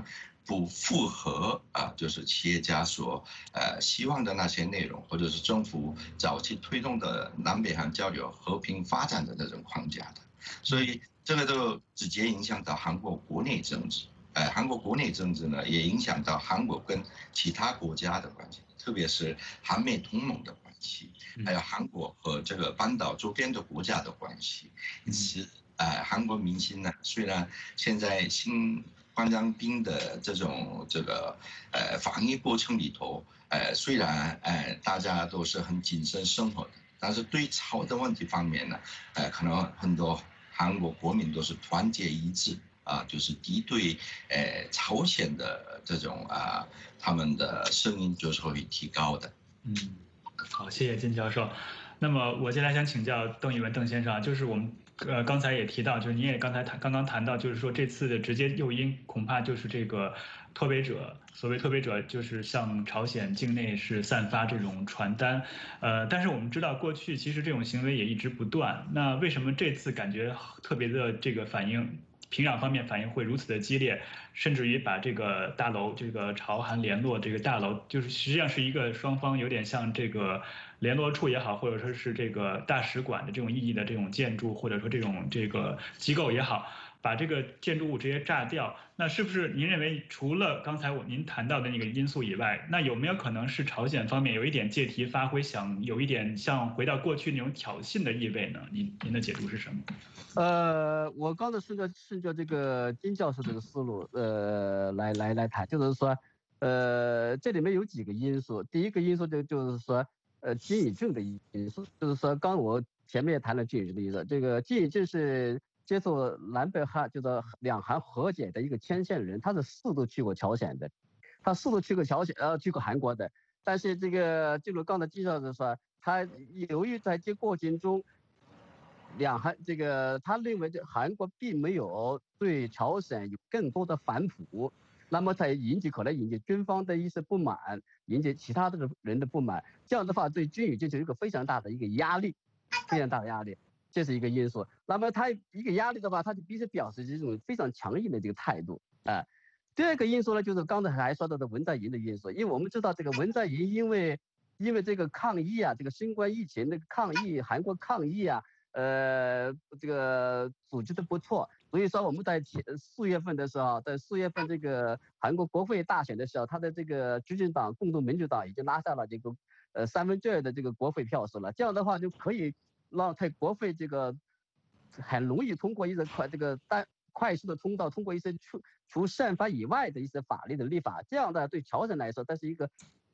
不符合啊，就是企业家所呃希望的那些内容，或者是政府早期推动的南北韩交流和平发展的那种框架的，所以这个都直接影响到韩国国内政治。呃，韩国国内政治呢，也影响到韩国跟其他国家的关系，特别是韩美同盟的关系，还有韩国和这个半岛周边的国家的关系。因此，呃，韩国民心呢，虽然现在新冠状病的这种这个呃防疫过程里头，呃，虽然呃大家都是很谨慎生活的，但是对朝的问题方面呢，呃，可能很多韩国国民都是团结一致。啊，就是敌对，呃，朝鲜的这种啊，他们的声音就是会提高的。 嗯，好，谢谢金教授。那么我接下来想请教邓聿文邓先生，就是我们呃刚才也提到，就是您也刚才谈刚刚谈到，就是说这次的直接诱因恐怕就是这个脱北者，所谓脱北者就是向朝鲜境内是散发这种传单，呃，但是我们知道过去其实这种行为也一直不断，那为什么这次感觉特别的这个反应？平壤方面反应会如此的激烈，甚至于把这个大楼，这个朝韩联络这个大楼，就是实际上是一个双方有点像这个联络处也好，或者说是这个大使馆的这种意义的这种建筑，或者说这种这个机构也好，把这个建筑物直接炸掉。那是不是您认为除了刚才我您谈到的那个因素以外，那有没有可能是朝鲜方面有一点借题发挥，想有一点像回到过去那种挑衅的意味呢？您您的解读是什么？ 呃，我刚才顺着顺着这个金教授这个思路，呃，来来来谈，就是说，呃，这里面有几个因素。第一个因素就就是说，呃，金宇镇的因素，就是说，刚我前面也谈了金宇镇的因素，这个金宇镇是接受南北韩就是两韩和解的一个牵线人，他是四度去过朝鲜的，他四度去过朝鲜，呃，去过韩国的。但是这个就如刚才金教授说，他由于在这过程中。两韩这个，他认为这韩国并没有对朝鲜有更多的反哺，那么才引起可能引起军方的一些不满，引起其他的人的不满。这样的话，对军宇就是一个非常大的一个压力，非常大的压力，这是一个因素。那么他一个压力的话，他就必须表示这种非常强硬的这个态度啊、呃。第二个因素呢，就是刚才还说到的文在寅的因素，因为我们知道这个文在寅因为因为这个抗疫啊，这个新冠疫情的抗疫，韩国抗疫啊。呃，这个组织的不错，所以说我们在四月份的时候，在四月份这个韩国国会大选的时候，他的这个执政党共同民主党已经拉下了这个呃三分之二的这个国会票数了，这样的话就可以让在国会这个很容易通过一些快这个单快速的通道，通过一些除除宪法以外的一些法律的立法，这样的对朝鲜来说，这是一个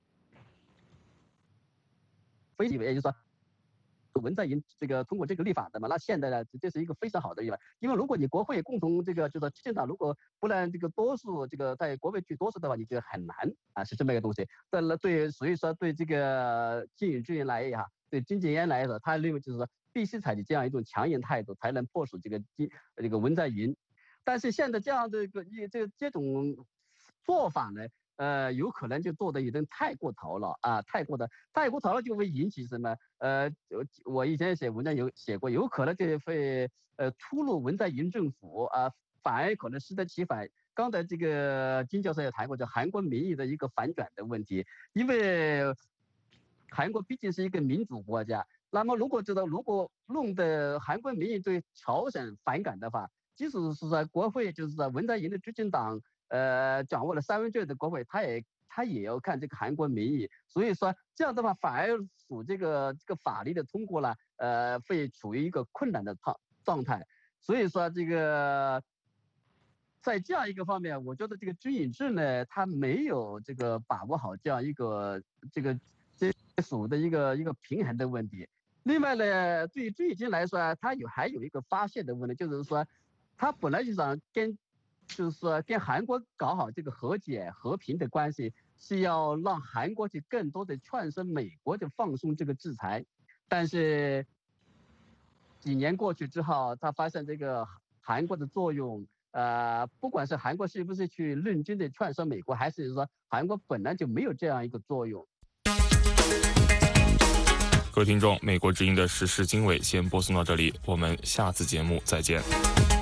非也就是说。文在寅这个通过这个立法的嘛，那现在呢，这是一个非常好的立法，因为如果你国会共同这个就是执政党如果不然这个多数这个在国会取多数的话，你觉得很难啊，是这么一个东西。但是对，所以说对这个金宇镇来哈，对金正恩来说，他认为就是说必须采取这样一种强硬态度，才能迫使这个金这个文在寅。但是现在这样的一个这这种做法呢？呃，有可能就做的有点太过头了啊，太过的太过头了就会引起什么？呃，我以前写文章有写过，有可能就会呃出入文在寅政府啊，反而可能适得其反。刚才这个金教授也谈过，就韩国民意的一个反转的问题，因为韩国毕竟是一个民主国家，那么如果知道如果弄得韩国民意对朝鲜反感的话，即使是在国会，就是在文在寅的执政党。呃，掌握了三分之二的国会，他也他也要看这个韩国民意，所以说这样的话反而使这个这个法律的通过呢，呃，会处于一个困难的状状态。所以说这个在这样一个方面，我觉得这个金宇镇呢，他没有这个把握好这样一个这个这属的一个一个平衡的问题。另外呢，对于金宇镇来说，他有还有一个发现的问题，就是说他本来就想跟。就是说，跟韩国搞好这个和解和平的关系，是要让韩国去更多的劝说美国就放松这个制裁。但是几年过去之后，他发现这个韩国的作用，呃，不管是韩国是不是去认真的劝说美国，还是说韩国本来就没有这样一个作用。 各位听众，美国之音的时事经纬先播送到这里，我们下次节目再见。